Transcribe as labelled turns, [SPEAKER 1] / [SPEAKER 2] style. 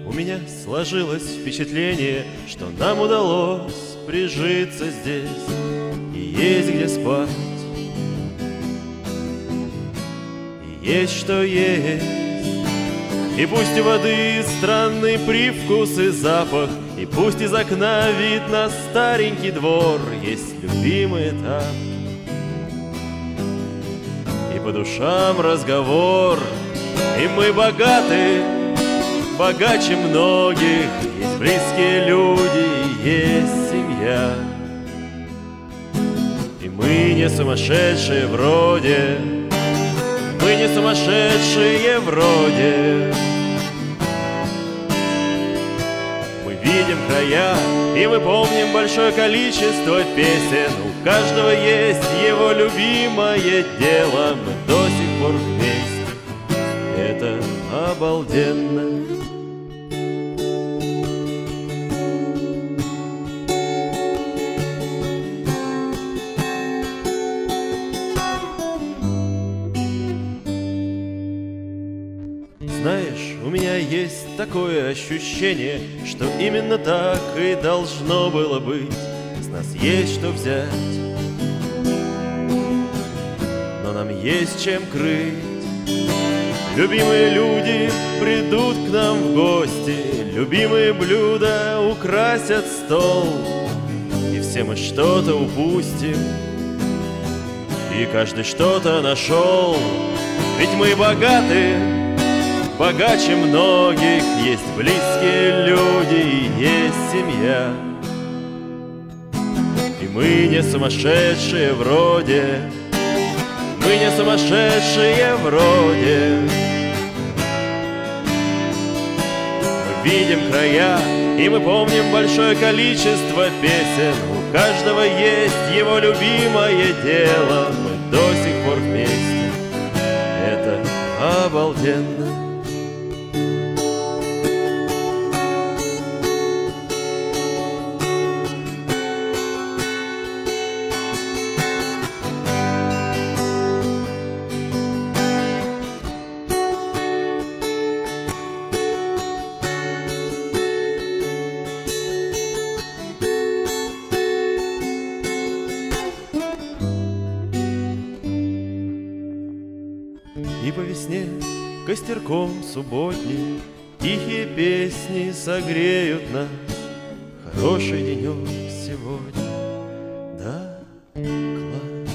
[SPEAKER 1] У меня сложилось впечатление, что нам удалось прижиться здесь, и есть где спать, и есть что есть. И пусть у воды странный привкус и запах, и пусть из окна вид на старенький двор, есть любимый этап, и по душам разговор. И мы богаты, богаче многих, есть близкие люди, есть семья. И мы не сумасшедшие вроде, мы не сумасшедшие вроде. Мы видим края, и мы помним большое количество песен. У каждого есть его любимое дело. Мы до сих пор вместе, это обалденно. Знаешь, у меня есть такое ощущение, что именно так и должно было быть. С нас есть что взять, но нам есть чем крыть. Любимые люди придут к нам в гости, любимые блюда украсят стол, и все мы что-то упустим, и каждый что-то нашел. Ведь мы богаты, богаче многих, есть близкие люди, есть семья. И мы не сумасшедшие вроде, мы не сумасшедшие вроде. Мы видим края, и мы помним большое количество песен. У каждого есть его любимое дело. Мы до сих пор вместе, это обалденно. И по весне костерком субботним тихие песни согреют нас. Хороший денек сегодня, да, класс.